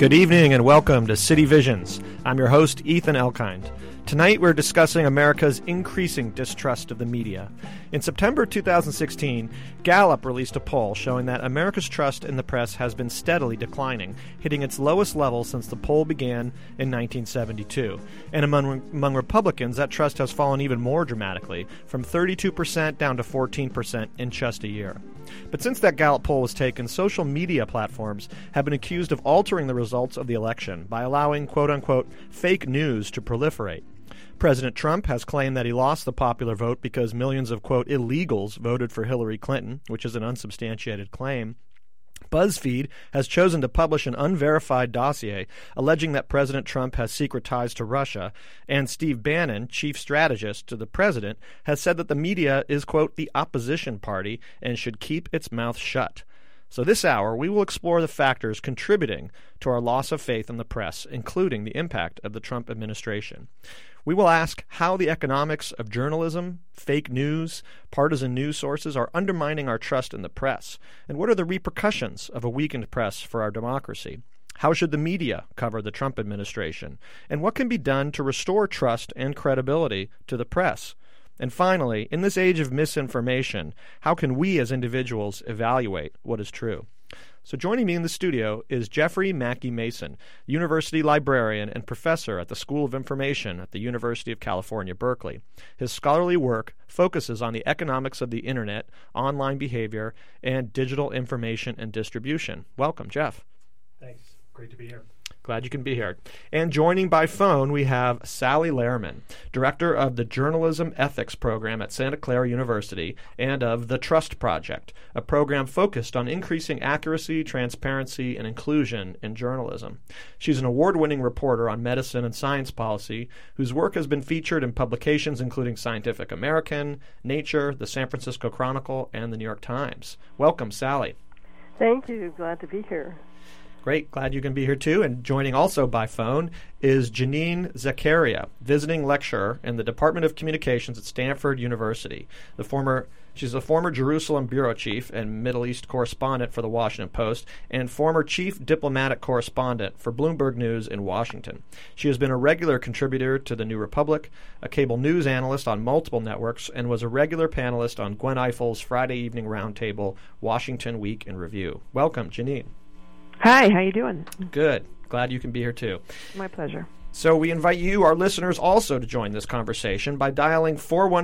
Good evening and welcome to City Visions. I'm your host, Ethan Elkind. Tonight we're discussing America's increasing distrust of the media. In September 2016, Gallup released a poll showing that America's trust in the press has been steadily declining, hitting its lowest level since the poll began in 1972. And among Republicans, that trust has fallen even more dramatically, from 32% down to 14% in just a year. But since that Gallup poll was taken, social media platforms have been accused of altering the results of the election by allowing, quote-unquote, fake news to proliferate. President Trump has claimed that he lost the popular vote because millions of, quote, illegals voted for Hillary Clinton, which is an unsubstantiated claim. BuzzFeed has chosen to publish an unverified dossier alleging that President Trump has secret ties to Russia, and Steve Bannon, chief strategist to the president, has said that the media is, quote, the opposition party and should keep its mouth shut. So this hour, we will explore the factors contributing to our loss of faith in the press, including the impact of the Trump administration. We will ask how the economics of journalism, fake news, partisan news sources are undermining our trust in the press, and what are the repercussions of a weakened press for our democracy? How should the media cover the Trump administration? And what can be done to restore trust and credibility to the press? And finally, in this age of misinformation, how can we as individuals evaluate what is true? So joining me in the studio is Jeffrey Mackey Mason, university librarian and professor at the School of Information at the University of California, Berkeley. His scholarly work focuses on the economics of the internet, online behavior, and digital information and distribution. Welcome, Jeff. Thanks. Great to be here. Glad you can be here. And joining by phone, we have Sally Lehrman, director of the Journalism Ethics Program at Santa Clara University and of The Trust Project, a program focused on increasing accuracy, transparency, and inclusion in journalism. She's an award-winning reporter on medicine and science policy whose work has been featured in publications including Scientific American, Nature, the San Francisco Chronicle, and the New York Times. Welcome, Sally. Thank you. Glad to be here. Great. Glad you can be here, too. And joining also by phone is Janine Zakaria, visiting lecturer in the Department of Communications at Stanford University. She's a former Jerusalem bureau chief and Middle East correspondent for the Washington Post and former chief diplomatic correspondent for Bloomberg News in Washington. She has been a regular contributor to The New Republic, a cable news analyst on multiple networks, and was a regular panelist on Gwen Ifill's Friday evening roundtable, Washington Week in Review. Welcome, Janine. Hi, how you doing? Good. Glad you can be here, too. My pleasure. So we invite you, our listeners, also to join this conversation by dialing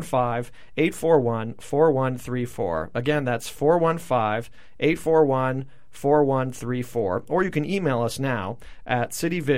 415-841-4134. Again, that's 415-841-4134. Or you can email us now at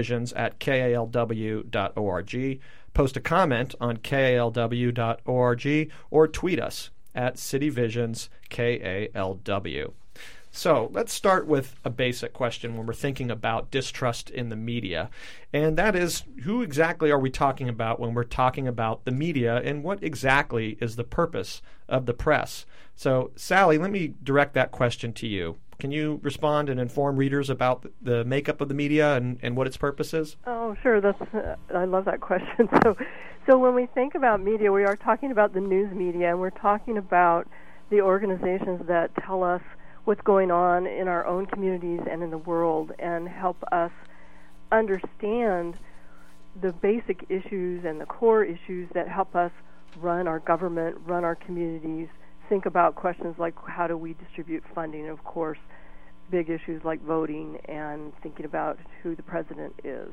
cityvisions@kalw.org, post a comment on kalw.org, or tweet us at cityvisionskalw. So let's start with a basic question when we're thinking about distrust in the media, and that is, who exactly are we talking about when we're talking about the media, and what exactly is the purpose of the press? So, Sally, let me direct that question to you. Can you respond and inform readers about the makeup of the media and what its purpose is? Oh, sure. I love that question. So when we think about media, we are talking about the news media, and we're talking about the organizations that tell us what's going on in our own communities and in the world and help us understand the basic issues and the core issues that help us run our government, run our communities, think about questions like how do we distribute funding, and of course, big issues like voting and thinking about who the president is.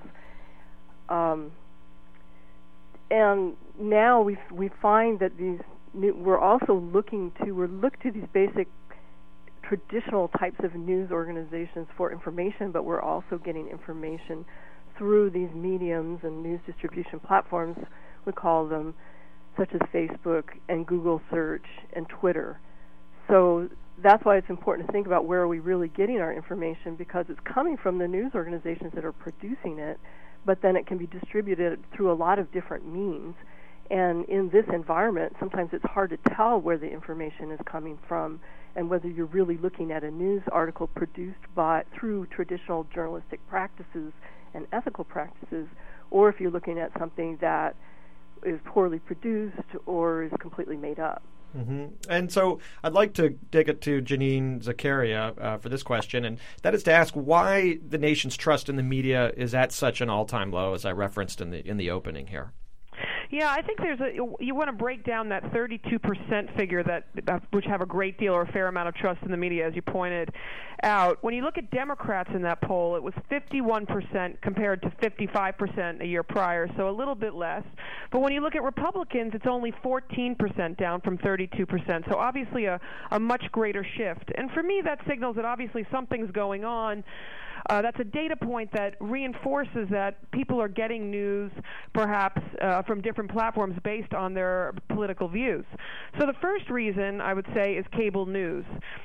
And now we find that we're also look to these basic traditional types of news organizations for information, but we're also getting information through these mediums and news distribution platforms, we call them, such as Facebook and Google search and Twitter. So that's why it's important to think about where are we really getting our information, because it's coming from the news organizations that are producing it, but then it can be distributed through a lot of different means. And in this environment, sometimes it's hard to tell where the information is coming from and whether you're really looking at a news article produced through traditional journalistic practices and ethical practices, or if you're looking at something that is poorly produced or is completely made up. Mm-hmm. And so I'd like to take it to Janine Zakaria for this question, and that is to ask why the nation's trust in the media is at such an all-time low, as I referenced in the opening here. Yeah, I think you want to break down that 32% figure which have a great deal or a fair amount of trust in the media, as you pointed out. When you look at Democrats in that poll, it was 51% compared to 55% a year prior, so a little bit less. But when you look at Republicans, it's only 14% down from 32%, so obviously a much greater shift. And for me, that signals that obviously something's going on. That's a data point that reinforces that people are getting news, perhaps, from different platforms based on their political views. So the first reason, I would say, is cable news.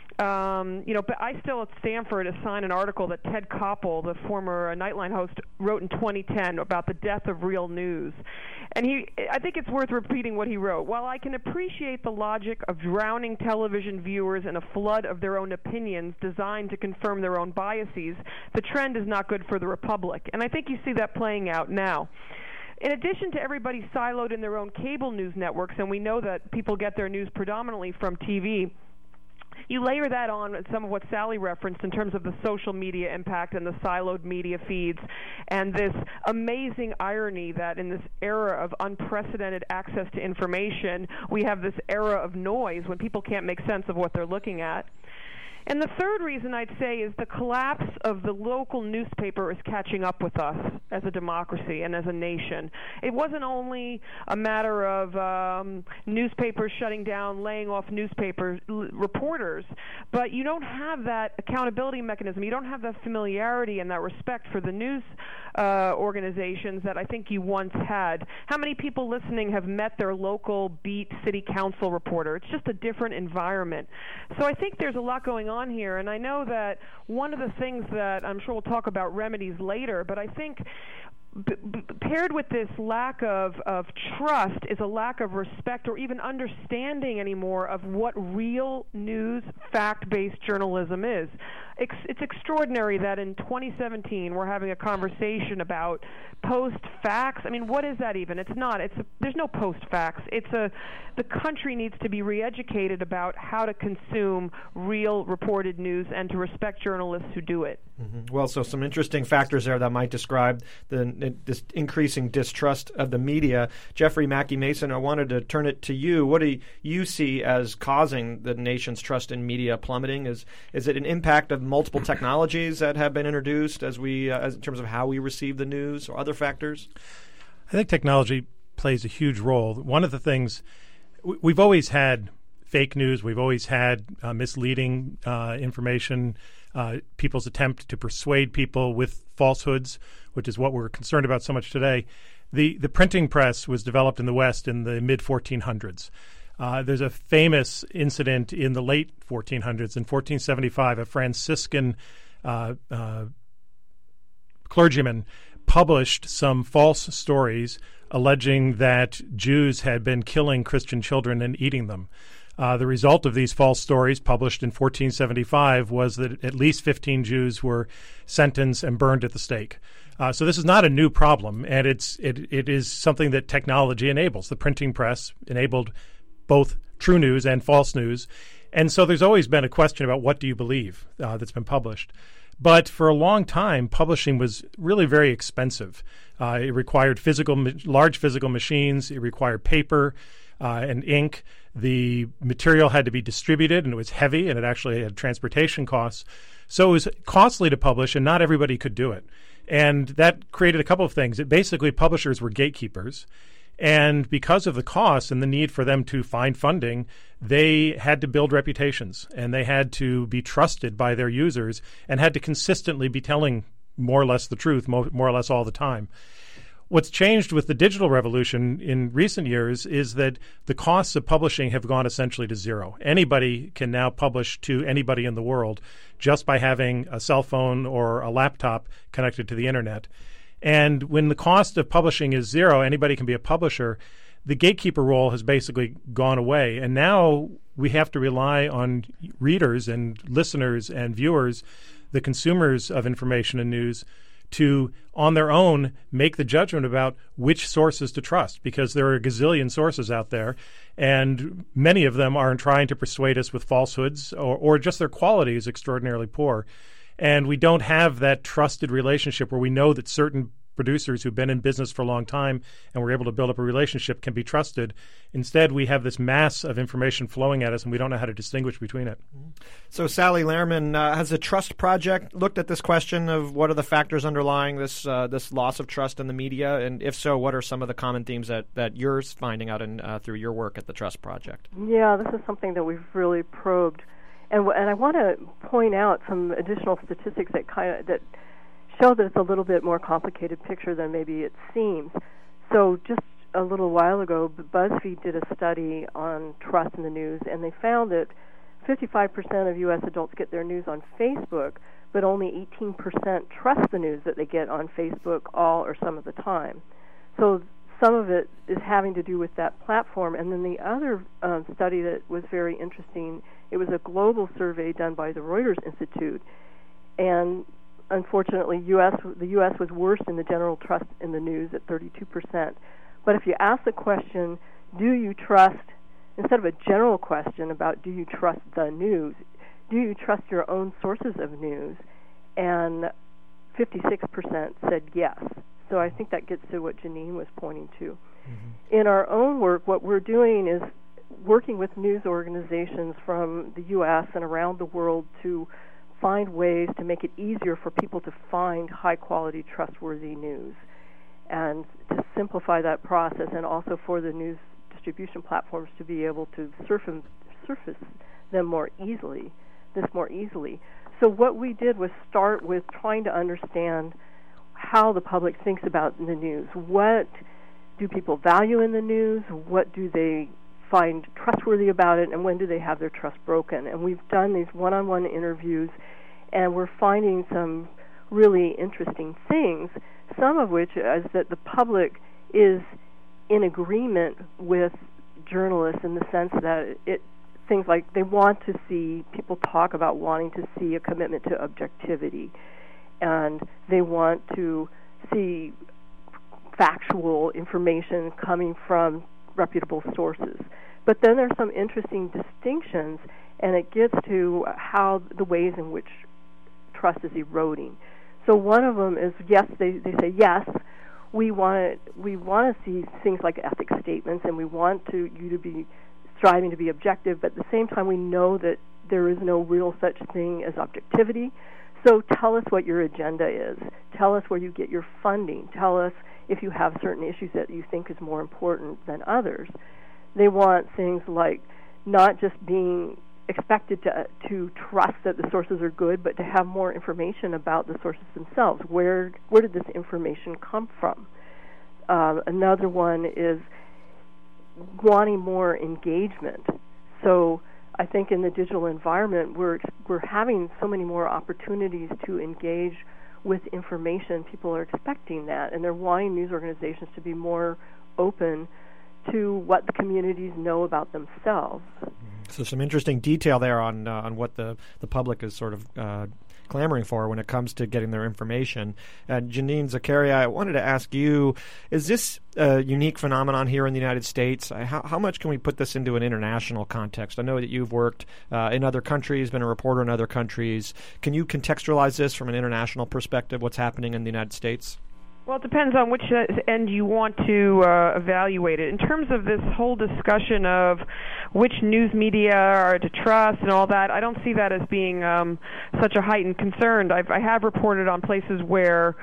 But I still at Stanford assign an article that Ted Koppel, the former Nightline host, wrote in 2010 about the death of real news. And I think it's worth repeating what he wrote. While I can appreciate the logic of drowning television viewers in a flood of their own opinions designed to confirm their own biases, the trend is not good for the Republic. And I think you see that playing out now. In addition to everybody siloed in their own cable news networks, and we know that people get their news predominantly from TV, you layer that on some of what Sally referenced in terms of the social media impact and the siloed media feeds and this amazing irony that in this era of unprecedented access to information, we have this era of noise when people can't make sense of what they're looking at. And the third reason I'd say is the collapse of the local newspaper is catching up with us as a democracy and as a nation. It wasn't only a matter of newspapers shutting down, laying off reporters, but you don't have that accountability mechanism. You don't have that familiarity and that respect for the news organizations that I think you once had. How many people listening have met their local beat city council reporter? It's just a different environment. So I think there's a lot going on here, and I know that one of the things that I'm sure we'll talk about remedies later, but I think paired with this lack of trust is a lack of respect or even understanding anymore of what real news, fact-based journalism is. It's extraordinary that in 2017 we're having a conversation about post-facts. I mean, what is that even? It's not. There's no post-facts. The country needs to be re-educated about how to consume real reported news and to respect journalists who do it. Mm-hmm. Well, so some interesting factors there that might describe this increasing distrust of the media. Jeffrey Mackey Mason, I wanted to turn it to you. What do you see as causing the nation's trust in media plummeting? Is it an impact of multiple technologies that have been introduced as in terms of how we receive the news, or other factors? I think technology plays a huge role. One of the things we've always had fake news. We've always had misleading information, people's attempt to persuade people with falsehoods, which is what we're concerned about so much today. The printing press was developed in the West in the mid-1400s. There's a famous incident in the late 1400s. In 1475, a Franciscan clergyman published some false stories alleging that Jews had been killing Christian children and eating them. The result of these false stories published in 1475 was that at least 15 Jews were sentenced and burned at the stake. So this is not a new problem, and it is something that technology enables. The printing press enabled both true news and false news. And so there's always been a question about what do you believe that's been published. But for a long time, publishing was really very expensive. It required large physical machines. It required paper and ink. The material had to be distributed, and it was heavy, and it actually had transportation costs. So it was costly to publish, and not everybody could do it. And that created a couple of things. Basically, publishers were gatekeepers. And because of the costs and the need for them to find funding, they had to build reputations, and they had to be trusted by their users and had to consistently be telling more or less the truth, more or less all the time. What's changed with the digital revolution in recent years is that the costs of publishing have gone essentially to zero. Anybody can now publish to anybody in the world just by having a cell phone or a laptop connected to the internet. And when the cost of publishing is zero, anybody can be a publisher. The gatekeeper role has basically gone away. And now we have to rely on readers and listeners and viewers, the consumers of information and news, to, on their own, make the judgment about which sources to trust, because there are a gazillion sources out there, and many of them are trying to persuade us with falsehoods, or just their quality is extraordinarily poor. And we don't have that trusted relationship where we know that certain producers who've been in business for a long time and we're able to build up a relationship can be trusted. Instead, we have this mass of information flowing at us, and we don't know how to distinguish between it. So, Sally Lehrman, has the Trust Project looked at this question of what are the factors underlying this loss of trust in the media? And if so, what are some of the common themes that you're finding out through your work at the Trust Project? Yeah, this is something that we've really probed. And I want to point out some additional statistics that show that it's a little bit more complicated picture than maybe it seems. So just a little while ago, BuzzFeed did a study on trust in the news, and they found that 55% of U.S. adults get their news on Facebook, but only 18% trust the news that they get on Facebook all or some of the time. So some of it is having to do with that platform. And then the other study that was very interesting, it was a global survey done by the Reuters Institute, and unfortunately, the U.S. was worse in the general trust in the news at 32%. But if you ask the question, do you trust, instead of a general question about do you trust the news, do you trust your own sources of news? And 56% said yes. So I think that gets to what Janine was pointing to. Mm-hmm. In our own work, what we're doing is working with news organizations from the U.S. and around the world to find ways to make it easier for people to find high-quality, trustworthy news, and to simplify that process, and also for the news distribution platforms to be able to surface them more easily. So what we did was start with trying to understand how the public thinks about the news. What do people value in the news? What do they find trustworthy about it, and when do they have their trust broken? And we've done these one-on-one interviews, and we're finding some really interesting things, some of which is that the public is in agreement with journalists in the sense that things like they want to see, people talk about wanting to see a commitment to objectivity, and they want to see factual information coming from reputable sources. But then there's some interesting distinctions, and it gets to how the ways in which trust is eroding. So one of them is, yes, they say, yes, we want to see things like ethics statements, and we want you to be striving to be objective, but at the same time we know that there is no real such thing as objectivity. So tell us what your agenda is. Tell us where you get your funding. Tell us if you have certain issues that you think is more important than others. They want things like not just being expected to trust that the sources are good, but to have more information about the sources themselves. Where did this information come from? Another one is wanting more engagement. So I think in the digital environment, we're having so many more opportunities to engage with information. People are expecting that, and they're wanting news organizations to be more open to what the communities know about themselves. So some interesting detail there on what the public is sort of clamoring for when it comes to getting their information. Janine Zakaria, I wanted to ask you, is this a unique phenomenon here in the United States? How much can we put this into an international context? I know that you've worked in other countries, been a reporter in other countries. Can you contextualize this from an international perspective, what's happening in the United States? Well, it depends on which end you want to evaluate it. In terms of this whole discussion of which news media are to trust and all that, I don't see that as being such a heightened concern. I have reported on places where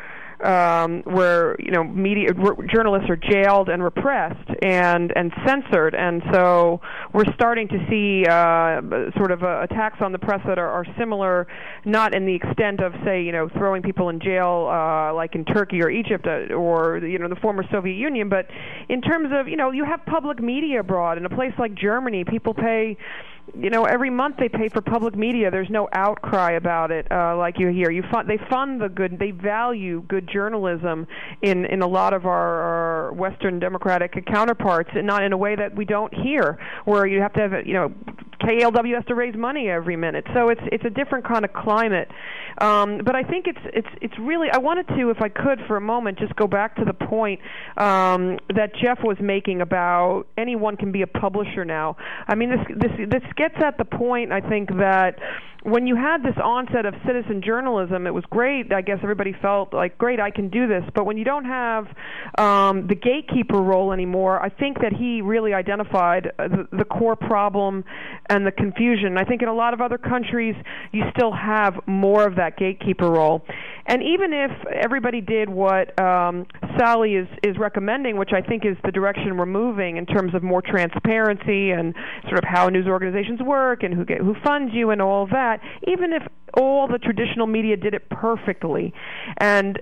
journalists are jailed and repressed and censored, and so we're starting to see sort of attacks on the press that are similar, not in the extent of, say, throwing people in jail like in Turkey or Egypt or the former Soviet Union, but in terms of you have public media abroad. In a place like Germany, people pay. Every month they pay for public media. There's no outcry about it like you hear. They fund the good. They value good journalism in a lot of our Western democratic counterparts, and not in a way that we don't hear, where you have to have KLW has to raise money every minute. So it's a different kind of climate. But I think it's really, I wanted to, if I could for a moment, just go back to the point that Jeff was making about anyone can be a publisher now. I mean, this gets at the point, I think, that when you had this onset of citizen journalism, it was great. I guess everybody felt like, great, I can do this. But when you don't have the gatekeeper role anymore, I think that he really identified the core problem and the confusion. I think in a lot of other countries, you still have more of that gatekeeper role. And even if everybody did what Sally is recommending, which I think is the direction we're moving in terms of more transparency and sort of how news organizations work and who funds you and all of that, even if all the traditional media did it perfectly, and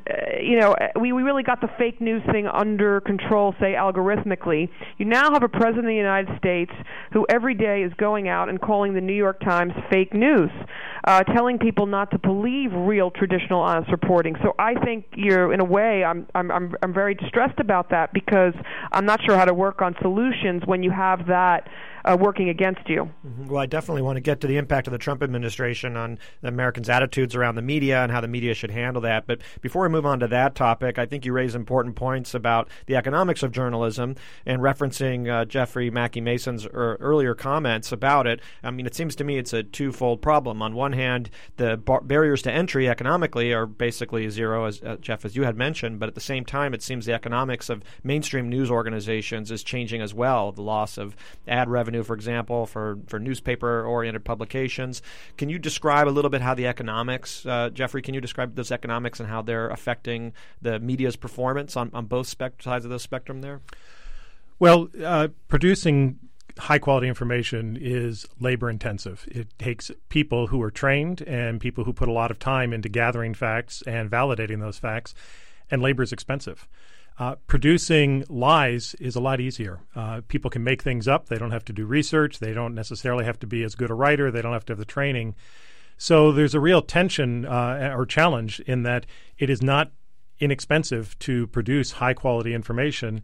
we really got the fake news thing under control, say algorithmically, you now have a president of the United States who every day is going out and calling the New York Times fake news, telling people not to believe real traditional honest reporting. So I think in a way, I'm very distressed about that, because I'm not sure how to work on solutions when you have that working against you. Well, I definitely want to get to the impact of the Trump administration on the Americans' attitudes around the media and how the media should handle that. But before we move on to that topic, I think you raise important points about the economics of journalism and referencing Jeffrey Mackey Mason's earlier comments about it. I mean, it seems to me it's a twofold problem. On one hand, the barriers to entry economically are basically zero, as Jeff, as you had mentioned. But at the same time, it seems the economics of mainstream news organizations is changing as well. The loss of ad revenue, for example, for newspaper-oriented publications. Can you describe a little bit how the economics, Jeffrey, can you describe those economics and how they're affecting the media's performance on both sides of the spectrum there? Well, producing high-quality information is labor-intensive. It takes people who are trained and people who put a lot of time into gathering facts and validating those facts, and labor is expensive. Producing lies is a lot easier. People can make things up. They don't have to do research. They don't necessarily have to be as good a writer. They don't have to have the training. So there's a real tension or challenge in that it is not inexpensive to produce high-quality information.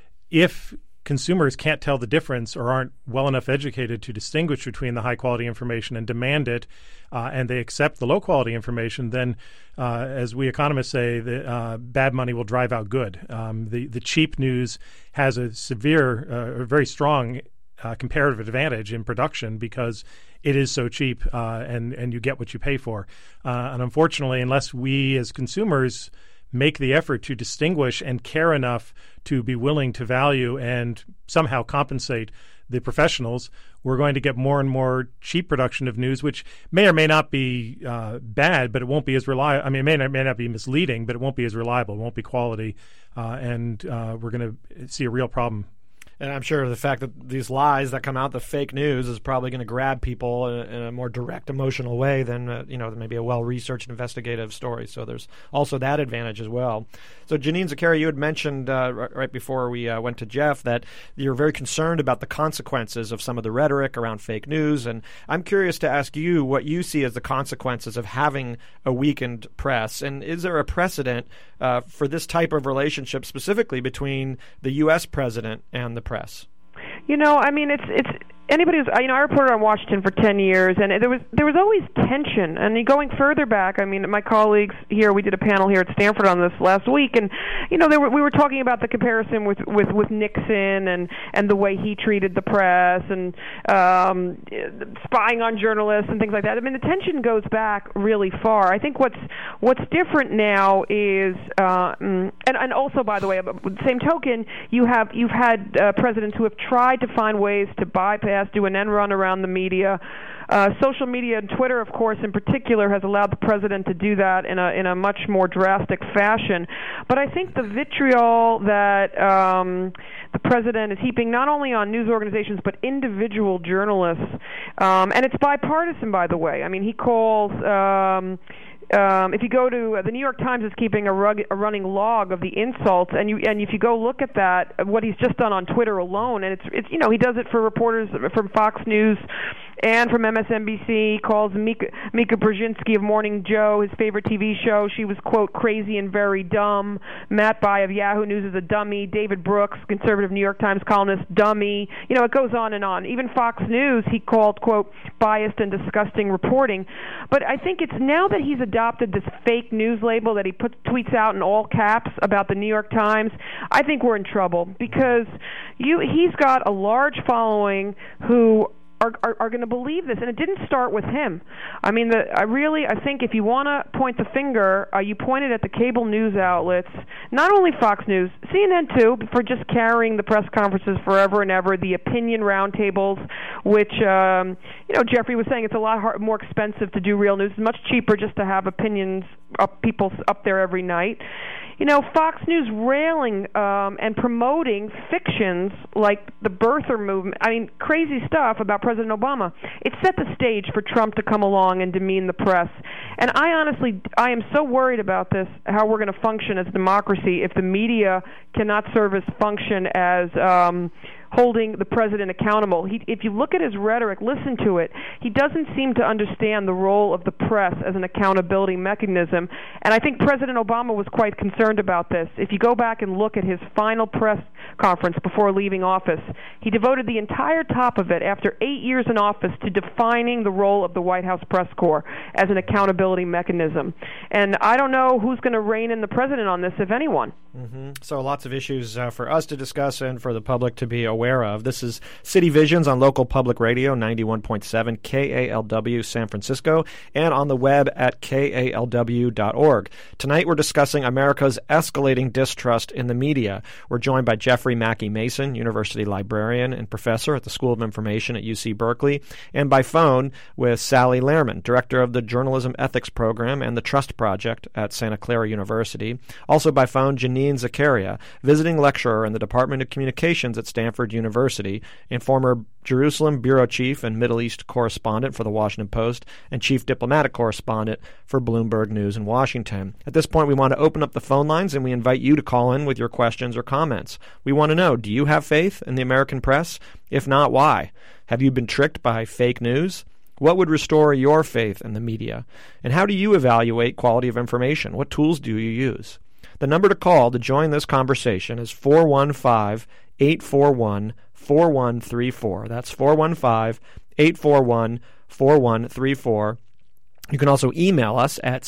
If consumers can't tell the difference or aren't well enough educated to distinguish between the high-quality information and demand it, and they accept the low-quality information, then, as we economists say, bad money will drive out good. The cheap news has a severe, very strong comparative advantage in production because it is so cheap, and you get what you pay for. And unfortunately, unless we as consumers make the effort to distinguish and care enough to be willing to value and somehow compensate the professionals, we're going to get more and more cheap production of news, which may or may not be bad, but it won't be as reliable. I mean, it may not be misleading, but it won't be as reliable. It won't be quality, and we're going to see a real problem. And I'm sure the fact that these lies that come out, the fake news, is probably going to grab people in a more direct, emotional way than maybe a well-researched investigative story. So there's also that advantage as well. So Janine Zakari, you had mentioned right before we went to Jeff that you're very concerned about the consequences of some of the rhetoric around fake news. And I'm curious to ask you what you see as the consequences of having a weakened press. And is there a precedent for this type of relationship specifically between the U.S. president and the press? I mean, it's anybody who's, I reported on Washington for 10 years, and there was always tension. And going further back, I mean, my colleagues here, we did a panel here at Stanford on this last week, and we were talking about the comparison with Nixon and the way he treated the press and spying on journalists and things like that. I mean, the tension goes back really far. I think what's different now is, and also, by the way, with the same token, you've had presidents who have tried to find ways to bypass, do an end run around the media. Social media and Twitter, of course, in particular, has allowed the president to do that in a much more drastic fashion. But I think the vitriol that the president is heaping not only on news organizations but individual journalists, and it's bipartisan, by the way. I mean, he calls. If you go to the New York Times is keeping a running log of the insults, and if you go look at that, what he's just done on Twitter alone, and it's he does it for reporters from Fox News Ann from MSNBC calls Mika Brzezinski of Morning Joe his favorite TV show. She was, quote, crazy and very dumb. Matt Bai of Yahoo News is a dummy. David Brooks, conservative New York Times columnist, dummy. You know, it goes on and on. Even Fox News, he called, quote, biased and disgusting reporting. But I think it's now that he's adopted this fake news label that he tweets out in all caps about the New York Times, I think we're in trouble because he's got a large following who are going to believe this, and it didn't start with him. I mean, I think if you want to point the finger, you point it at the cable news outlets, not only Fox News, CNN too, for just carrying the press conferences forever and ever, the opinion roundtables, which Jeffrey was saying it's a lot more expensive to do real news. It's much cheaper just to have opinions people up there every night. You know, Fox News railing and promoting fictions like the birther movement. I mean, crazy stuff about President Obama. It set the stage for Trump to come along and demean the press. And I am so worried about this, how we're going to function as a democracy if the media cannot serve as function as holding the president accountable. If you look at his rhetoric, listen to it, he doesn't seem to understand the role of the press as an accountability mechanism. And I think President Obama was quite concerned about this. If you go back and look at his final press conference before leaving office, he devoted the entire top of it, after 8 years in office, to defining the role of the White House press corps as an accountability mechanism. And I don't know who's going to rein in the president on this, if anyone. Mm-hmm. So lots of issues for us to discuss and for the public to be aware of. This is City Visions on local public radio, 91.7 KALW San Francisco, and on the web at KALW.org. Tonight we're discussing America's escalating distrust in the media. We're joined by Jeffrey Mackey Mason, university librarian and professor at the School of Information at UC Berkeley, and by phone with Sally Lehrman, director of the Journalism Ethics Program and the Trust Project at Santa Clara University. Also by phone, Janine Zakaria, visiting lecturer in the Department of Communications at Stanford University and former Jerusalem bureau chief and Middle East correspondent for the Washington Post and chief diplomatic correspondent for Bloomberg News in Washington. At this point, we want to open up the phone lines and we invite you to call in with your questions or comments. We want to know, do you have faith in the American press? If not, why? Have you been tricked by fake news? What would restore your faith in the media? And how do you evaluate quality of information? What tools do you use? The number to call to join this conversation is 415-841-4134. That's 415-841-4134. You can also email us at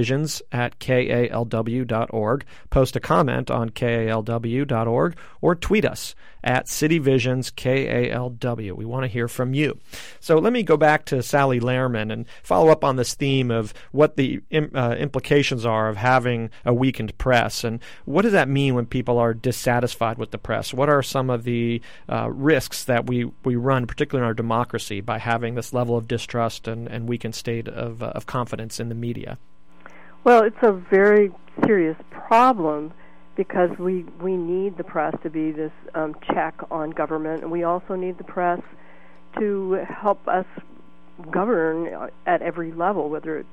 cityvisions@kalw.org, post a comment on kalw.org, or tweet us at cityvisionskalw. We want to hear from you. So let me go back to Sally Lehrman and follow up on this theme of what the implications are of having a weakened press, and what does that mean when people are dissatisfied with the press? What are some of the risks that we run, particularly in our democracy, by having this level of distrust and weakened state of confidence in the media? Well, it's a very serious problem because we need the press to be this check on government, and we also need the press to help us govern at every level, whether it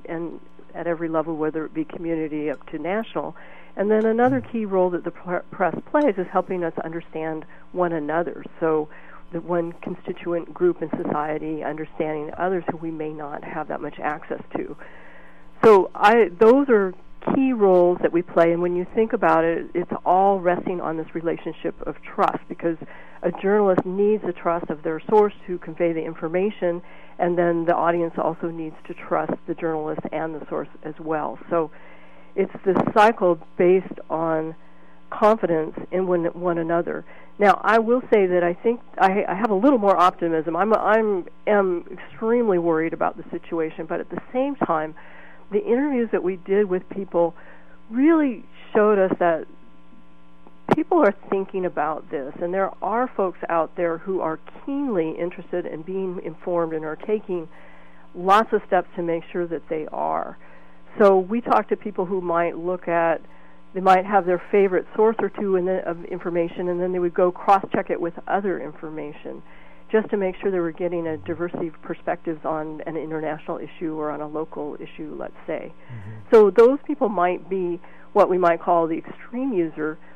be community up to national. And then another key role that the press plays is helping us understand one another. So the one constituent group in society understanding others who we may not have that much access to. So those are key roles that we play, and when you think about it, it's all resting on this relationship of trust, because a journalist needs the trust of their source to convey the information, and then the audience also needs to trust the journalist and the source as well. So it's this cycle based on confidence in one another. Now, I will say that I think I have a little more optimism. I am extremely worried about the situation, but at the same time, the interviews that we did with people really showed us that people are thinking about this, and there are folks out there who are keenly interested in being informed and are taking lots of steps to make sure that they are. So we talked to people who might they might have their favorite source or two of information, and then they would go cross-check it with other information just to make sure they were getting a diversity of perspectives on an international issue or on a local issue, let's say. Mm-hmm. So those people might be what we might call the extreme user,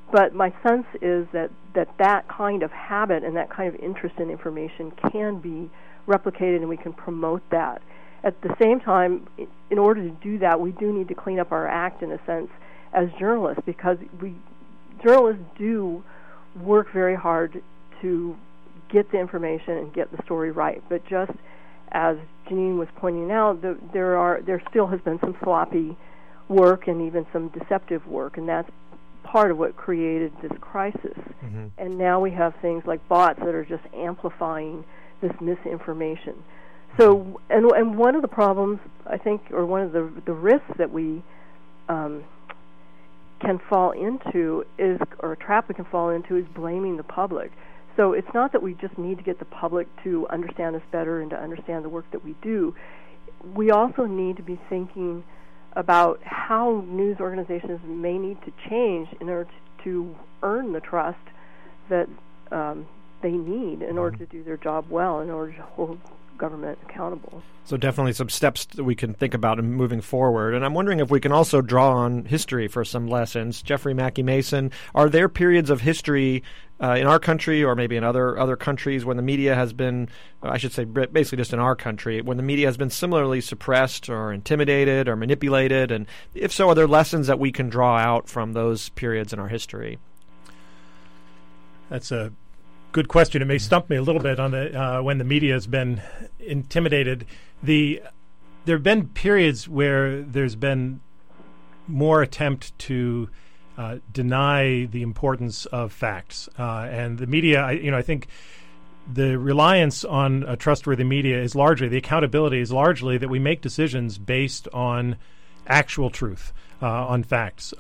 But my sense is that kind of habit and that kind of interest in information can be replicated, and we can promote that. At the same time, in order to do that, we do need to clean up our act, in a sense, as journalists, because journalists do work very hard to get the information and get the story right. But just as Janine was pointing out, there still has been some sloppy work and even some deceptive work, and that's part of what created this crisis. Mm-hmm. And now we have things like bots that are just amplifying this misinformation. So, and one of the problems, I think, or one of the risks that we can fall into is, or a trap we can fall into, is blaming the public. So it's not that we just need to get the public to understand us better and to understand the work that we do. We also need to be thinking about how news organizations may need to change in order to earn the trust that they need in order to do their job well, in order to hold government accountable. So definitely some steps that we can think about in moving forward. And I'm wondering if we can also draw on history for some lessons. Jeffrey Mackey Mason, are there periods of history in our country or maybe in other countries when the media has been, I should say basically just in our country, when the media has been similarly suppressed or intimidated or manipulated? And if so, are there lessons that we can draw out from those periods in our history? That's a good question. It may stump me a little bit on the when the media has been intimidated. There have been periods where there's been more attempt to deny the importance of facts, and the media. I think the reliance on a trustworthy media is largely, the accountability is largely that we make decisions based on actual truth, on facts,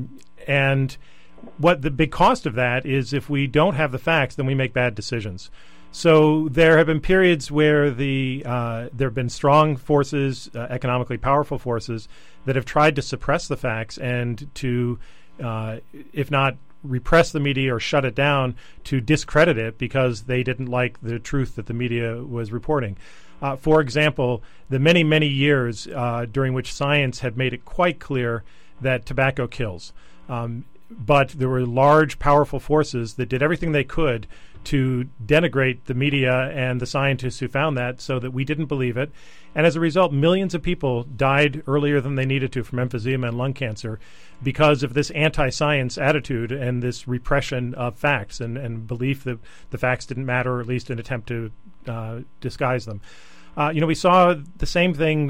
and what the big cost of that is, if we don't have the facts, then we make bad decisions. So there have been periods where there have been strong forces, economically powerful forces, that have tried to suppress the facts and to, if not repress the media or shut it down, to discredit it because they didn't like the truth that the media was reporting. For example, the many, many years during which science had made it quite clear that tobacco kills. But there were large, powerful forces that did everything they could to denigrate the media and the scientists who found that, so that we didn't believe it. And as a result, millions of people died earlier than they needed to from emphysema and lung cancer because of this anti-science attitude and this repression of facts and belief that the facts didn't matter, or at least an attempt to disguise them. We saw the same thing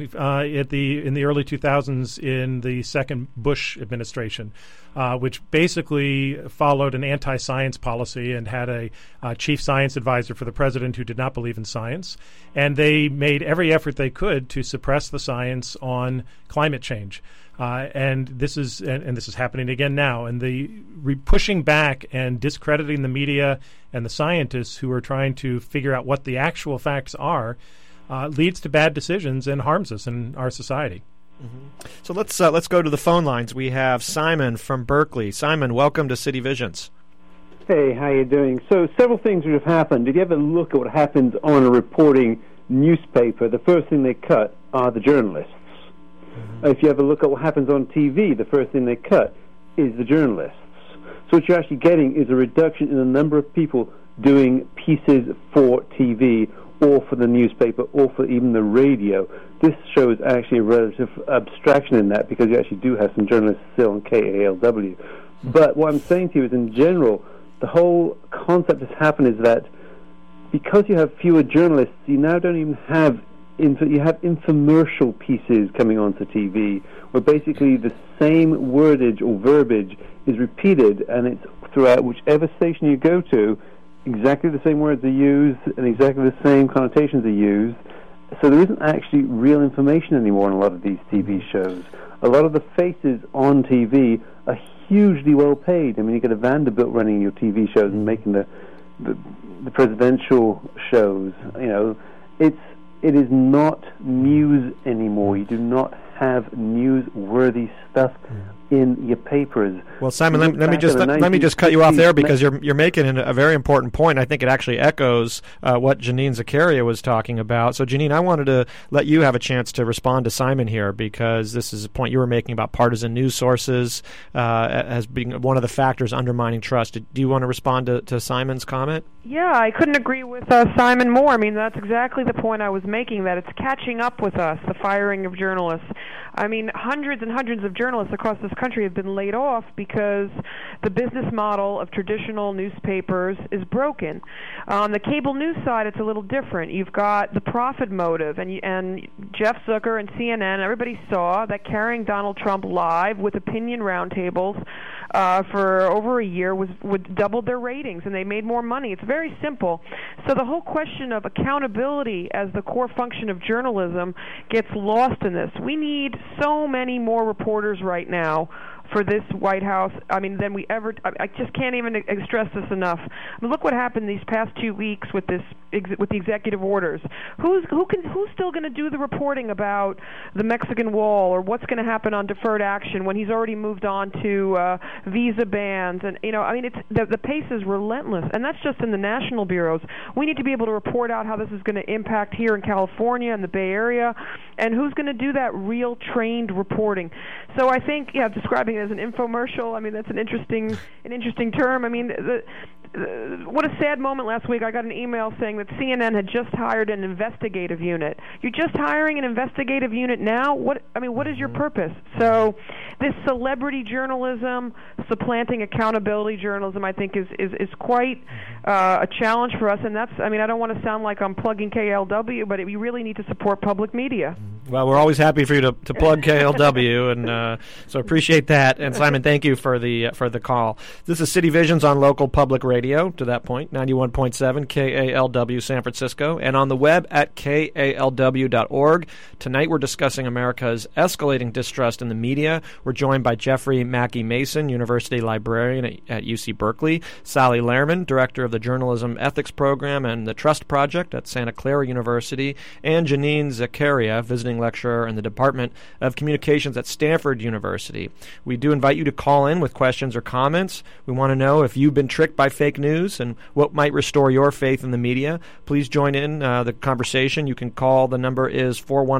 in the early 2000s in the second Bush administration, which basically followed an anti-science policy and had a chief science advisor for the president who did not believe in science. And they made every effort they could to suppress the science on climate change. And this is happening again now. And the pushing back and discrediting the media and the scientists who are trying to figure out what the actual facts are leads to bad decisions and harms us in our society. Mm-hmm. So let's go to the phone lines. We have Simon from Berkeley. Simon, welcome to City Visions. Hey, how you doing? So several things would have happened. If you ever look at what happens on a reporting newspaper, the first thing they cut are the journalists. Mm-hmm. If you ever look at what happens on TV, the first thing they cut is the journalists. So what you're actually getting is a reduction in the number of people doing pieces for TV or for the newspaper, or for even the radio. This shows actually a relative abstraction in that, because you actually do have some journalists still on KALW. Mm-hmm. But what I'm saying to you is, in general, the whole concept that's happened is that because you have fewer journalists, you now don't even have you have infomercial pieces coming onto TV, where basically the same wordage or verbiage is repeated, and it's throughout whichever station you go to. Exactly the same words are used and exactly the same connotations are used. So there isn't actually real information anymore on a lot of these TV shows. A lot of the faces on TV are hugely well paid. I mean, you get a Vanderbilt running your TV shows and making the presidential shows. You know, it is not news anymore. You do not have newsworthy stuff in your papers. Well, Simon, let me just cut you off there, because you're making a very important point. I think it actually echoes what Janine Zakaria was talking about. So, Janine, I wanted to let you have a chance to respond to Simon here, because this is a point you were making about partisan news sources as being one of the factors undermining trust. Do you want to respond to Simon's comment? Yeah, I couldn't agree with Simon more. I mean, that's exactly the point I was making, that it's catching up with us, the firing of journalists. I mean, hundreds and hundreds of journalists across this country have been laid off because the business model of traditional newspapers is broken. On the cable news side, it's a little different. You've got the profit motive, and Jeff Zucker and CNN, everybody saw that carrying Donald Trump live with opinion roundtables for over a year would double their ratings, and they made more money. It's very simple. So the whole question of accountability as the core function of journalism gets lost in this. We need so many more reporters right now for this White House, I mean, than we ever. I just can't even stress this enough. I mean, look what happened these past 2 weeks with the executive orders. Who's still going to do the reporting about the Mexican wall, or what's going to happen on deferred action when he's already moved on to visa bans? And I mean, it's the pace is relentless, and that's just in the national bureaus. We need to be able to report out how this is going to impact here in California and the Bay Area, and who's going to do that real trained reporting. So I think, describing it as an infomercial, I mean, that's an interesting term. I mean, what a sad moment last week. I got an email saying that CNN had just hired an investigative unit. You're just hiring an investigative unit now? What is your purpose? So this celebrity journalism supplanting accountability journalism, I think, is quite a challenge for us. And that's, I mean, I don't want to sound like I'm plugging KLW, but we really need to support public media. Well, we're always happy for you to plug KLW, and so appreciate that. And Simon, thank you for the call. This is City Visions on local public radio. To that point, 91.7 KALW San Francisco, and on the web at KALW.org. Tonight we're discussing America's escalating distrust in the media. We're joined by Jeffrey Mackey Mason, University Librarian at UC Berkeley, Sally Lehrman, Director of the Journalism Ethics Program and the Trust Project at Santa Clara University, and Janine Zakaria, Visiting Lecturer in the Department of Communications at Stanford University. We do invite you to call in with questions or comments. We want to know if you've been tricked by fake news and what might restore your faith in the media. Please join in the conversation. You can call. The number is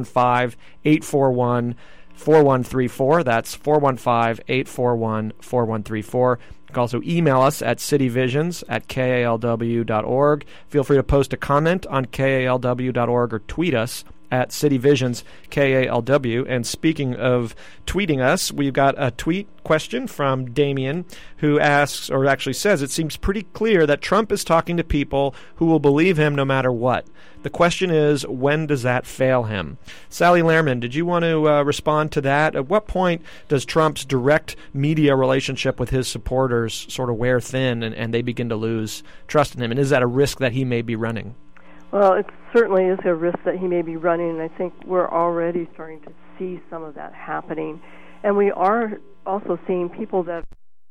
415-841-4134. That's 415-841-4134. You can also email us at cityvisions@kalw.org. Feel free to post a comment on kalw.org or tweet us at CityVisions KALW. And speaking of tweeting us, we've got a tweet question from Damien, who asks, or actually says, it seems pretty clear that Trump is talking to people who will believe him no matter what. The question is, when does that fail him? Sally Lehrman, did you want to respond to that? At what point does Trump's direct media relationship with his supporters sort of wear thin and they begin to lose trust in him? And is that a risk that he may be running? Well, it certainly is a risk that he may be running, and I think we're already starting to see some of that happening. And we are also seeing people that...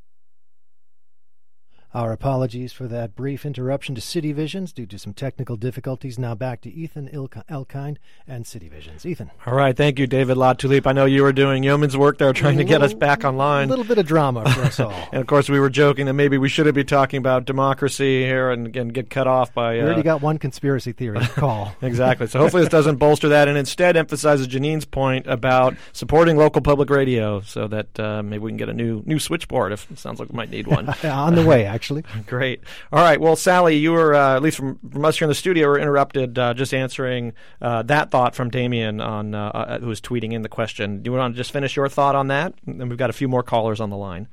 Our apologies for that brief interruption to City Visions due to some technical difficulties. Now back to Ethan Elkind and City Visions. Ethan. All right. Thank you, David LaTulippe. I know you were doing yeoman's work there trying to get us back online. A little bit of drama for us all. And, of course, we were joking that maybe we shouldn't be talking about democracy here and get cut off by... We already got one conspiracy theory to call. Exactly. So hopefully this doesn't bolster that and instead emphasizes Janine's point about supporting local public radio so that maybe we can get a new switchboard if it sounds like we might need one. On the way, actually. Great. All right. Well, Sally, you were, at least from us here in the studio, were interrupted just answering that thought from Damien on who was tweeting in the question. Do you want to just finish your thought on that? And we've got a few more callers on the line.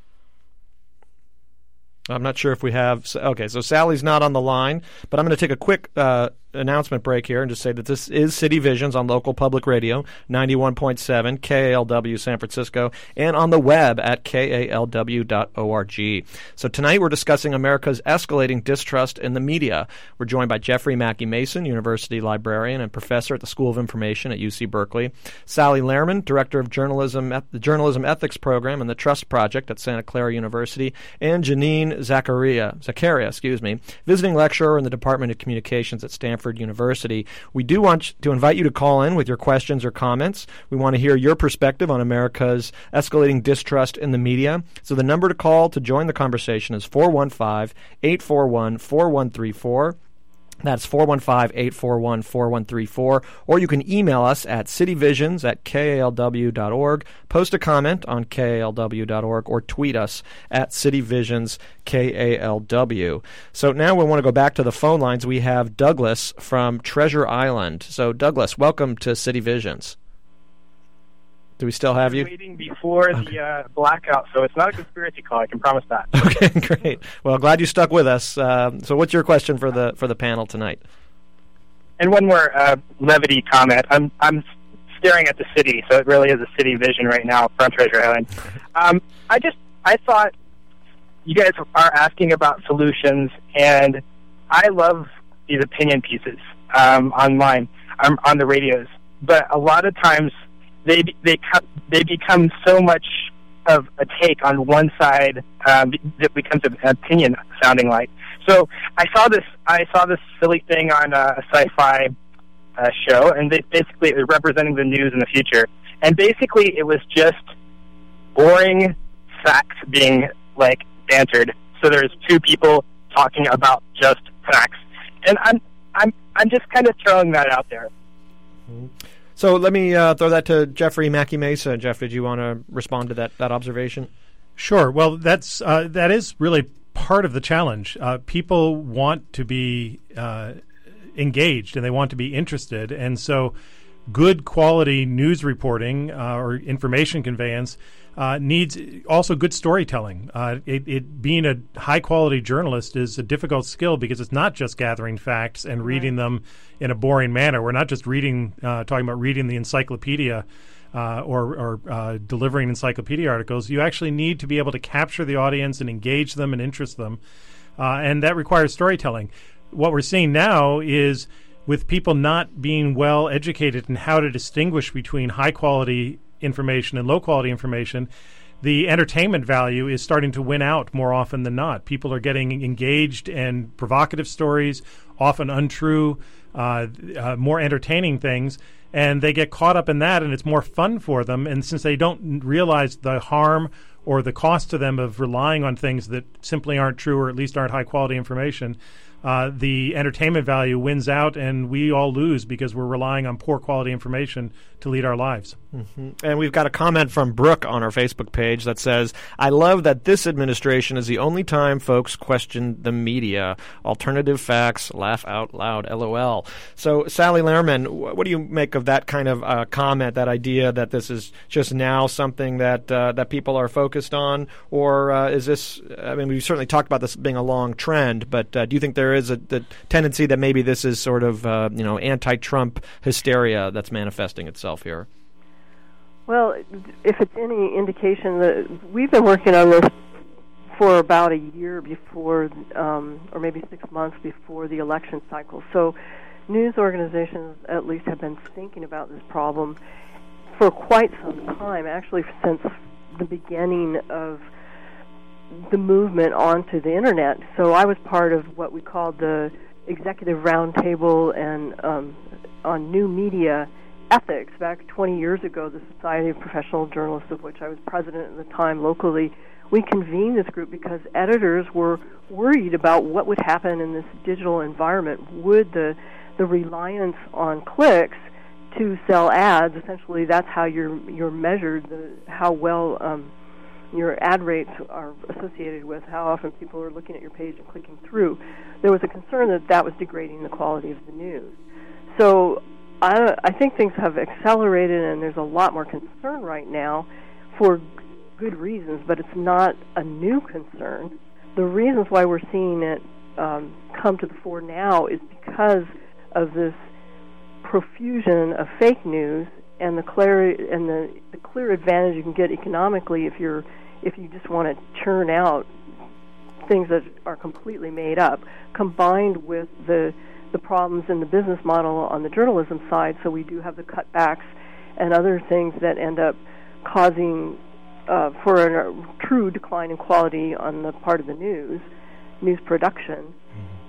I'm not sure if we have... Okay, so Sally's not on the line, but I'm going to take a quick announcement break here and just say that this is City Visions on local public radio, 91.7 KALW San Francisco, and on the web at kalw.org. So tonight we're discussing America's escalating distrust in the media. We're joined by Jeffrey Mackey Mason, University Librarian and Professor at the School of Information at UC Berkeley, Sally Lehrman, Director of the Journalism Ethics Program and the Trust Project at Santa Clara University, and Janine Zakaria, visiting lecturer in the Department of Communications at Stanford Stanford University. We do want to invite you to call in with your questions or comments. We want to hear your perspective on America's escalating distrust in the media. So the number to call to join the conversation is 415-841-4134. That's 415-841-4134. Or you can email us at cityvisions@kalw.org, post a comment on kalw.org, or tweet us at cityvisionskalw. So now we want to go back to the phone lines. We have Douglas from Treasure Island. So Douglas, welcome to City Visions. Do we still have you? Waiting before the blackout, so it's not a conspiracy call. I can promise that. Okay, great. Well, glad you stuck with us. So, what's your question for the panel tonight? And one more levity comment. I'm staring at the city, so it really is a city vision right now from Treasure Island. I thought you guys are asking about solutions, and I love these opinion pieces online on the radios, but a lot of times they become so much of a take on one side that becomes an opinion sounding like. So I saw this silly thing on a sci-fi show, and basically it was representing the news in the future. And basically it was just boring facts being like bantered. So there's two people talking about just facts, and I'm just kind of throwing that out there. Mm-hmm. So let me throw that to Jeffrey Mackie Mesa. Jeff, did you want to respond to that observation? Sure. Well, that is really part of the challenge. People want to be engaged and they want to be interested, and so good quality news reporting or information conveyance needs also good storytelling. Being a high quality journalist is a difficult skill because it's not just gathering facts and reading them in a boring manner. We're not just talking about reading the encyclopedia or delivering encyclopedia articles. You actually need to be able to capture the audience and engage them and interest them, and that requires storytelling. What we're seeing now is, with people not being well educated in how to distinguish between high quality information and low quality information, the entertainment value is starting to win out more often than not. People are getting engaged in provocative stories, often untrue, more entertaining things, and they get caught up in that, and it's more fun for them. And since they don't realize the harm or the cost to them of relying on things that simply aren't true or at least aren't high quality information, the entertainment value wins out, and we all lose because we're relying on poor quality information to lead our lives. Mm-hmm. And we've got a comment from Brooke on our Facebook page that says, I love that this administration is the only time folks question the media. Alternative facts, laugh out loud, LOL. So, Sally Lehrman, what do you make of that kind of comment, that idea that this is just now something that people are focused on? Or is this, I mean, we've certainly talked about this being a long trend, but do you think there is the tendency that maybe this is sort of, anti-Trump hysteria that's manifesting itself here? Well, if it's any indication, that we've been working on this for about a year before, or maybe 6 months before the election cycle. So news organizations at least have been thinking about this problem for quite some time, actually since the beginning of the movement onto the Internet. So I was part of what we called the Executive Roundtable and on New Media Ethics back 20 years ago, the Society of Professional Journalists, of which I was president at the time locally. We convened this group because editors were worried about what would happen in this digital environment. Would the reliance on clicks to sell ads, essentially that's how you're measured, how well your ad rates are associated with how often people are looking at your page and clicking through. There was a concern that was degrading the quality of the news. So I think things have accelerated, and there's a lot more concern right now for good reasons, but it's not a new concern. The reasons why we're seeing it come to the fore now is because of this profusion of fake news and the clear advantage you can get economically if you just want to churn out things that are completely made up, combined with the problems in the business model on the journalism side. So we do have the cutbacks and other things that end up causing for a true decline in quality on the part of the news production.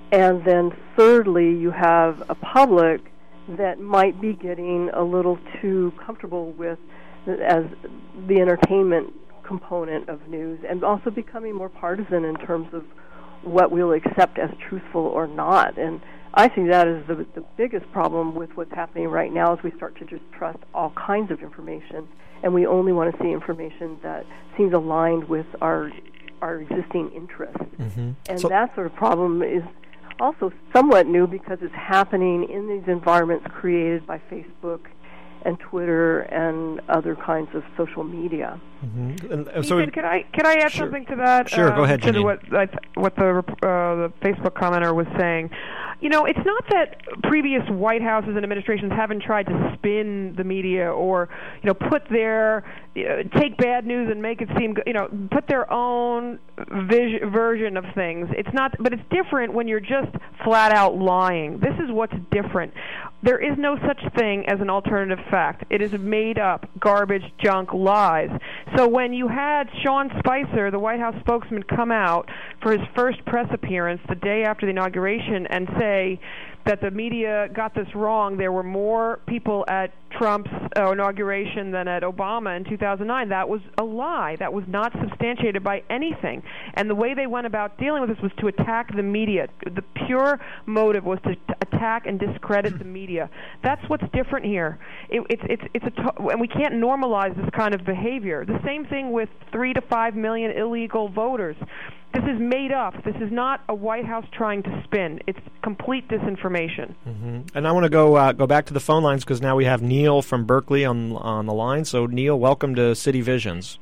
And then thirdly, you have a public that might be getting a little too comfortable with as the entertainment component of news, and also becoming more partisan in terms of what we'll accept as truthful or not. And I see that as the biggest problem with what's happening right now, is we start to just trust all kinds of information, and we only want to see information that seems aligned with our existing interests. Mm-hmm. And that sort of problem is also somewhat new because it's happening in these environments created by Facebook and Twitter and other kinds of social media. Mm-hmm. And Ethan, could I add sure. something to that? Sure, go ahead, to Janine. what the Facebook commenter was saying. You know, it's not that previous White Houses and administrations haven't tried to spin the media or, put their take bad news and make it seem, put their own version of things. It's not, but it's different when you're just flat out lying. This is what's different. There is no such thing as an alternative fact. It is made up, garbage, junk, lies. So when you had Sean Spicer, the White House spokesman, come out for his first press appearance the day after the inauguration and say that the media got this wrong, there were more people at Trump's inauguration than at Obama in 2009, that was a lie. That was not substantiated by anything. And the way they went about dealing with this was to attack the media. The pure motive was to attack and discredit the media. That's what's different here. And we can't normalize this kind of behavior. The same thing with 3 to 5 million illegal voters. This is made up. This is not a White House trying to spin. It's complete disinformation. Mm-hmm. And I want to go back to the phone lines because now we have Neil from Berkeley on the line. So Neil, welcome to City Visions.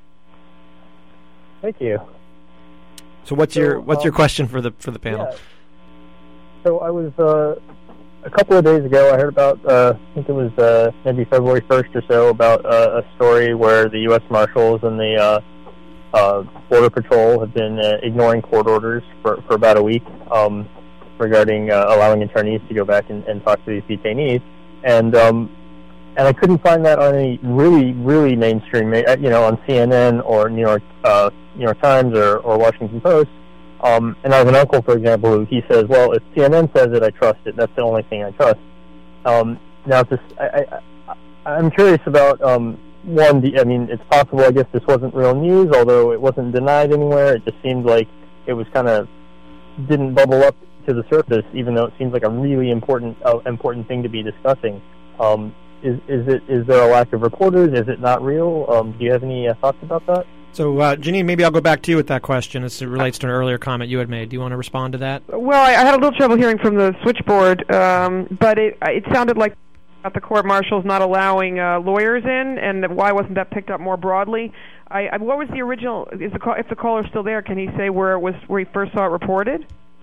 Thank you. So what's your question for the panel? Yeah. So I was a couple of days ago. I heard about I think it was maybe February 1st or so about a story where the U.S. Marshals and the Border Patrol have been ignoring court orders for about a week regarding allowing attorneys to go back and talk to these detainees, and I couldn't find that on any really mainstream, on CNN or New York Times or Washington Post. And I have an uncle, for example, who he says, well, if CNN says it, I trust it. That's the only thing I trust. Now, I'm curious about. One, it's possible, I guess, this wasn't real news, although it wasn't denied anywhere. It just seemed like it was kind of didn't bubble up to the surface, even though it seems like a really important thing to be discussing. Is there a lack of reporters? Is it not real? Do you have any thoughts about that? So, Janine, maybe I'll go back to you with that question as it relates to an earlier comment you had made. Do you want to respond to that? Well, I had a little trouble hearing from the switchboard, but it sounded like about the court marshals not allowing lawyers in, and why wasn't that picked up more broadly? What was the original? If the caller's still there, can he say where he first saw it reported?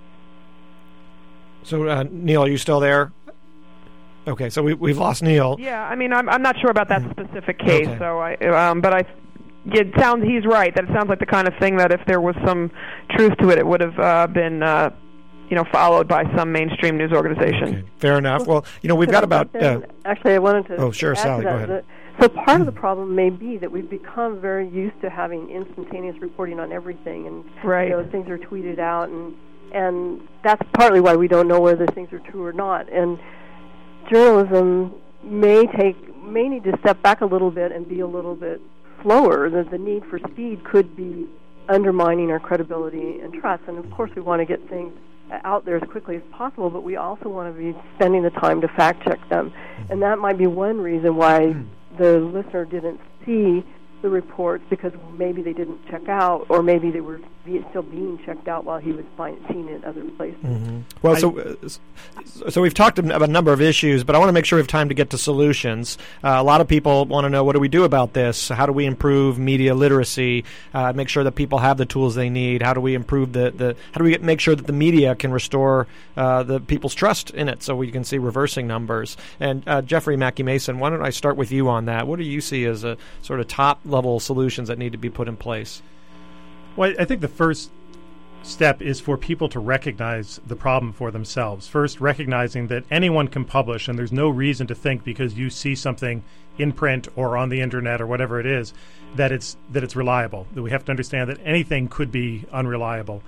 So, Neil, are you still there? Okay, so we've lost Neil. Yeah, I'm not sure about that specific case. Okay. So he's right. That it sounds like the kind of thing that if there was some truth to it, it would have been. Followed by some mainstream news organization. Okay, fair enough. Well, we've got about... Actually, I wanted to... Oh, sure, Sally, go ahead. So part of the problem may be that we've become very used to having instantaneous reporting on everything, and things are tweeted out, and that's partly why we don't know whether things are true or not. And journalism may need to step back a little bit and be a little bit slower. The need for speed could be undermining our credibility and trust. And, of course, we want to get things out there as quickly as possible, but we also want to be spending the time to fact-check them. And that might be one reason why the listener didn't see the reports, because maybe they didn't check out, or maybe they were still being checked out while he was seen in other places. Mm-hmm. Well, so we've talked about a number of issues, but I want to make sure we have time to get to solutions. A lot of people want to know, what do we do about this? How do we improve media literacy? Make sure that people have the tools they need? How do we improve how do we make sure that the media can restore the people's trust in it, so we can see reversing numbers? And Jeffrey Mackey Mason, why don't I start with you on that? What do you see as a sort of top-level solutions that need to be put in place? Well, I think the first step is for people to recognize the problem for themselves. First, recognizing that anyone can publish, and there's no reason to think because you see something in print or on the internet or whatever it is that it's reliable. That we have to understand that anything could be unreliable.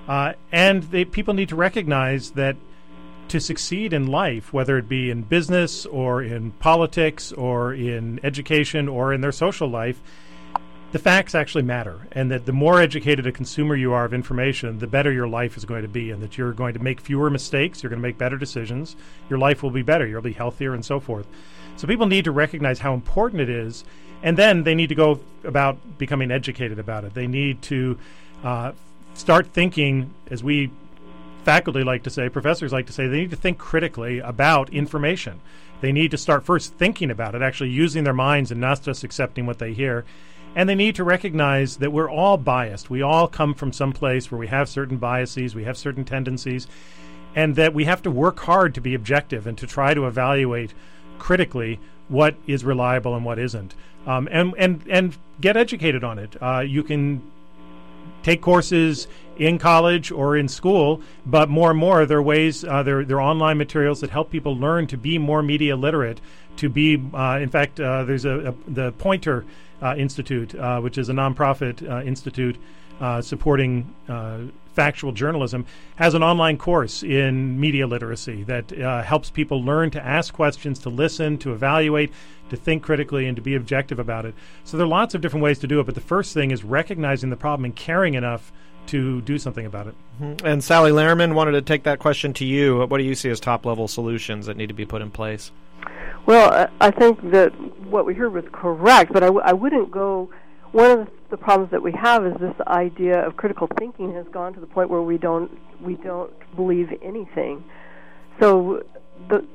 And people need to recognize that to succeed in life, whether it be in business or in politics or in education or in their social life, the facts actually matter, and that the more educated a consumer you are of information, the better your life is going to be, and that you're going to make fewer mistakes, you're going to make better decisions, your life will be better, you'll be healthier, and so forth. So people need to recognize how important it is, and then they need to go about becoming educated about it. They need to start thinking, as we faculty like to say, professors like to say, they need to think critically about information. They need to start first thinking about it, actually using their minds and not just accepting what they hear. And they need to recognize that we're all biased. We all come from some place where we have certain biases, we have certain tendencies, and that we have to work hard to be objective and to try to evaluate critically what is reliable and what isn't, and get educated on it. You can take courses in college or in school, but more and more there are ways, there are online materials that help people learn to be more media literate, to be, in fact, there's the Poynter Institute, which is a nonprofit institute supporting factual journalism, has an online course in media literacy that helps people learn to ask questions, to listen, to evaluate, to think critically, and to be objective about it. So there are lots of different ways to do it, but the first thing is recognizing the problem and caring enough to do something about it. Mm-hmm. And Sally Lehrman wanted to take that question to you. What do you see as top-level solutions that need to be put in place? Well, I think that what we heard was correct, but I wouldn't go. One of the problems that we have is this idea of critical thinking has gone to the point where we don't believe anything. So the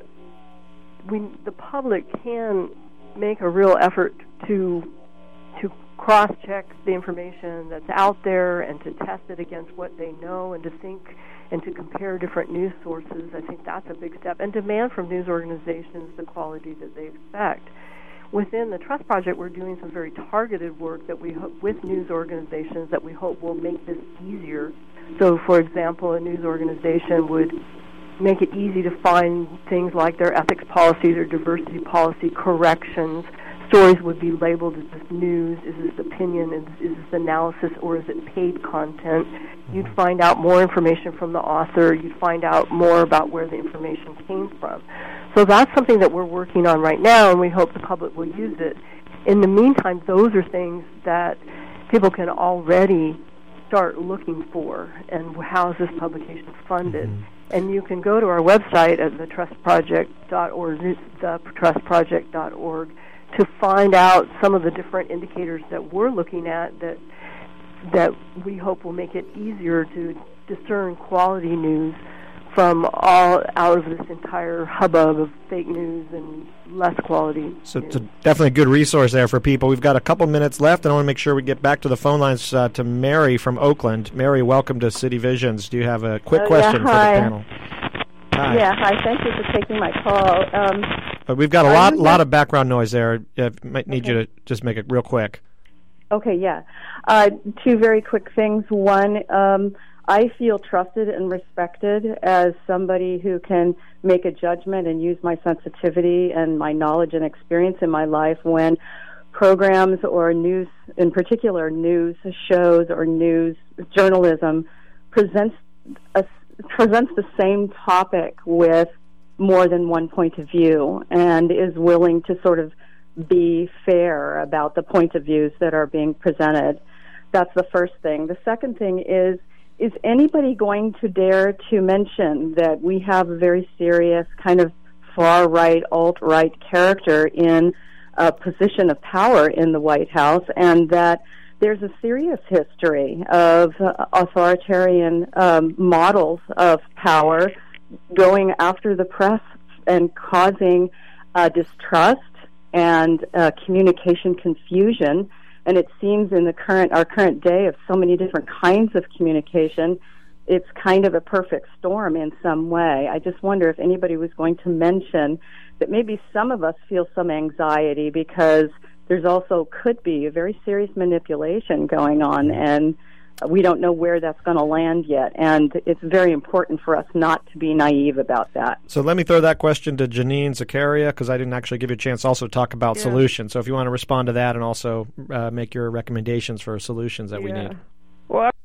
public can make a real effort to cross-check the information that's out there and to test it against what they know and to think and to compare different news sources. I think that's a big step. And demand from news organizations the quality that they expect. Within the Trust Project, we're doing some very targeted work that we hope with news organizations that we hope will make this easier. So, for example, a news organization would make it easy to find things like their ethics policies or diversity policy corrections. Stories would be labeled, is this news, is this opinion, is this analysis, or is it paid content? You'd find out more information from the author. You'd find out more about where the information came from. So that's something that we're working on right now, and we hope the public will use it. In the meantime, those are things that people can already start looking for, and how is this publication funded? Mm-hmm. And you can go to our website at thetrustproject.org, thetrustproject.org, to find out some of the different indicators that we're looking at that we hope will make it easier to discern quality news from all out of this entire hubbub of fake news and less quality. So it's definitely a good resource there for people. We've got a couple minutes left, and I want to make sure we get back to the phone lines to Mary from Oakland. Mary, welcome to City Visions. Do you have a quick question for the panel? Hi. Yeah, hi. Thank you for taking my call. But we've got a lot of background noise there. Might need you to just make it real quick. Okay, yeah. Two very quick things. One, I feel trusted and respected as somebody who can make a judgment and use my sensitivity and my knowledge and experience in my life when programs or news, in particular news shows or news journalism, presents the same topic with more than one point of view and is willing to sort of be fair about the point of views that are being presented. That's the first thing. The second thing is anybody going to dare to mention that we have a very serious kind of far-right, alt-right character in a position of power in the White House, and that there's a serious history of authoritarian models of power going after the press and causing distrust and communication confusion. And it seems in our current day of so many different kinds of communication, it's kind of a perfect storm in some way. I just wonder if anybody was going to mention that maybe some of us feel some anxiety because there's also could be a very serious manipulation going on, and we don't know where that's going to land yet. And it's very important for us not to be naive about that. So let me throw that question to Janine Zakaria, because I didn't actually give you a chance to also talk about solutions. So if you want to respond to that and also make your recommendations for solutions that we need. Well,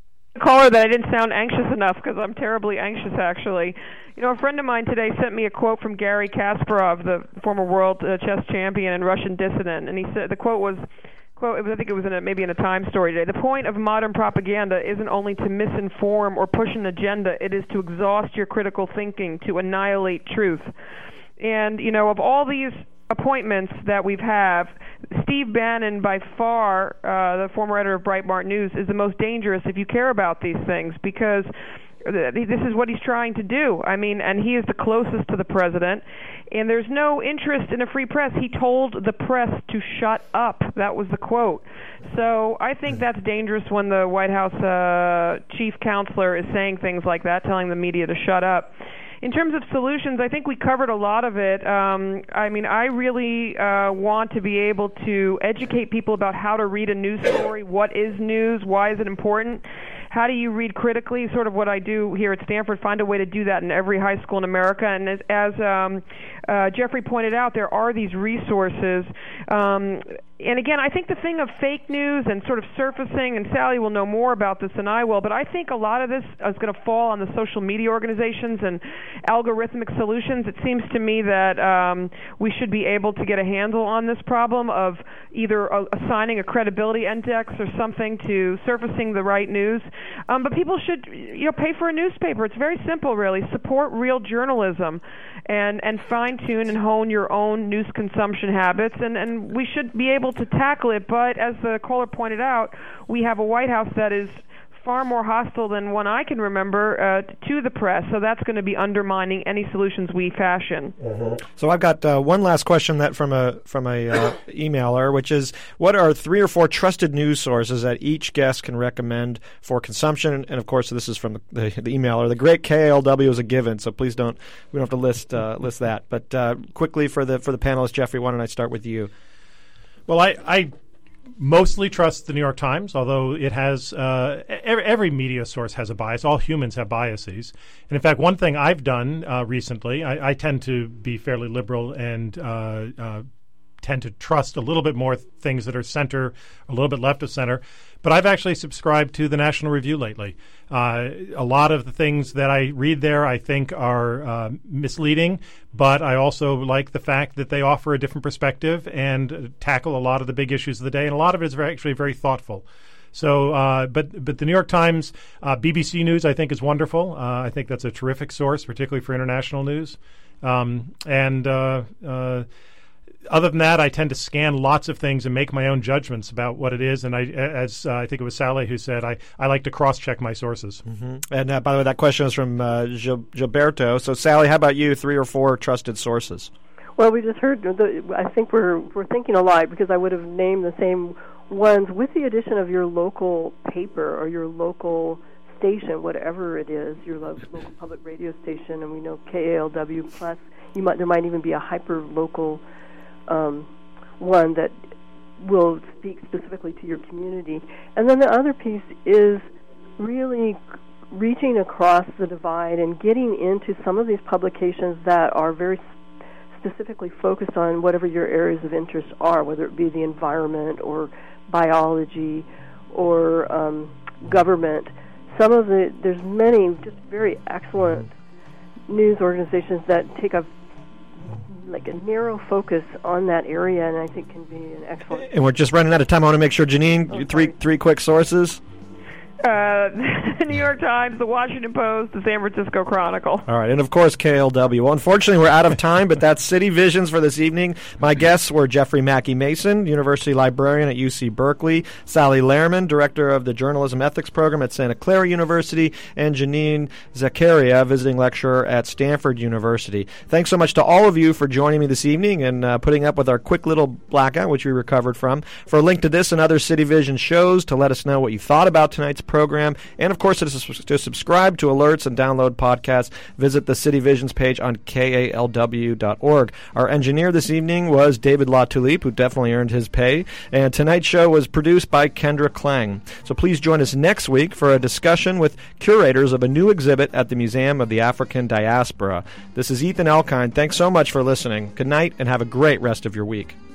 caller that I didn't sound anxious enough because I'm terribly anxious, actually. You know, a friend of mine today sent me a quote from Garry Kasparov, the former world chess champion and Russian dissident, and he said the quote was, I think it was maybe in a Time story today. The point of modern propaganda isn't only to misinform or push an agenda, it is to exhaust your critical thinking, to annihilate truth. And, you know, of all these appointments that we've had, Steve Bannon, by far, the former editor of Breitbart News, is the most dangerous if you care about these things, because this is what he's trying to do. I mean, and he is the closest to the president, and there's no interest in a free press. He told the press to shut up. That was the quote. So I think that's dangerous when the White House chief counselor is saying things like that, telling the media to shut up. In terms of solutions, I think we covered a lot of it. I mean, I really want to be able to educate people about how to read a news story. What is news? Why is it important? How do you read critically? Sort of what I do here at Stanford, find a way to do that in every high school in America. And as Jeffrey pointed out, there are these resources. And again, I think the thing of fake news and sort of surfacing, and Sally will know more about this than I will, but I think a lot of this is going to fall on the social media organizations and algorithmic solutions. It seems to me that we should be able to get a handle on this problem of either assigning a credibility index or something to surfacing the right news. But people should, pay for a newspaper. It's very simple, really. Support real journalism and fine-tune and hone your own news consumption habits, and we should be able to tackle it. But as the caller pointed out, we have a White House that is far more hostile than one I can remember to the press, so that's going to be undermining any solutions we fashion. Mm-hmm. So I've got one last question that from a emailer, which is, what are 3 or 4 trusted news sources that each guest can recommend for consumption? And of course, this is from the emailer. The great KALW is a given, so please we don't have to list that. But quickly for the panelists, Jeffrey, why don't I start with you? Well, I mostly trust the New York Times, although it has every media source has a bias. All humans have biases. And in fact, one thing I've done recently, I tend to be fairly liberal and tend to trust a little bit more things that are center, a little bit left of center. But I've actually subscribed to the National Review lately. A lot of the things that I read there I think are misleading, but I also like the fact that they offer a different perspective and tackle a lot of the big issues of the day, and a lot of it is actually very thoughtful. So, but the New York Times, BBC News, I think is wonderful. I think that's a terrific source, particularly for international news. Other than that, I tend to scan lots of things and make my own judgments about what it is. And I think it was Sally who said, I like to cross-check my sources. Mm-hmm. And by the way, that question is from Gilberto. So, Sally, how about you? 3 or 4 trusted sources? Well, we just heard. I think we're thinking alike, because I would have named the same ones with the addition of your local paper or your local station, whatever it is, your local public radio station. And we know KALW plus. There might even be a hyper-local one that will speak specifically to your community. And then the other piece is really reaching across the divide and getting into some of these publications that are very specifically focused on whatever your areas of interest are, whether it be the environment or biology or government. There's many just very excellent news organizations that take a narrow focus on that area, and I think can be an excellent. And we're just running out of time. I want to make sure, Janine, three quick sources. The New York Times, the Washington Post, the San Francisco Chronicle. All right, and of course KLW. Well, unfortunately, we're out of time, but that's City Visions for this evening. My guests were Jeffrey Mackey Mason, University Librarian at UC Berkeley, Sally Lehrman, Director of the Journalism Ethics Program at Santa Clara University, and Janine Zaccaria, Visiting Lecturer at Stanford University. Thanks so much to all of you for joining me this evening and putting up with our quick little blackout, which we recovered from. For a link to this and other City Vision shows, to let us know what you thought about tonight's program, and of course to subscribe to alerts and download podcasts, visit the City Visions page on KALW.org. Our engineer this evening was David LaTulippe, who definitely earned his pay, and tonight's show was produced by Kendra Klang. So please join us next week for a discussion with curators of a new exhibit at the Museum of the African Diaspora. This is Ethan Elkind. Thanks so much for listening. Good night, and have a great rest of your week.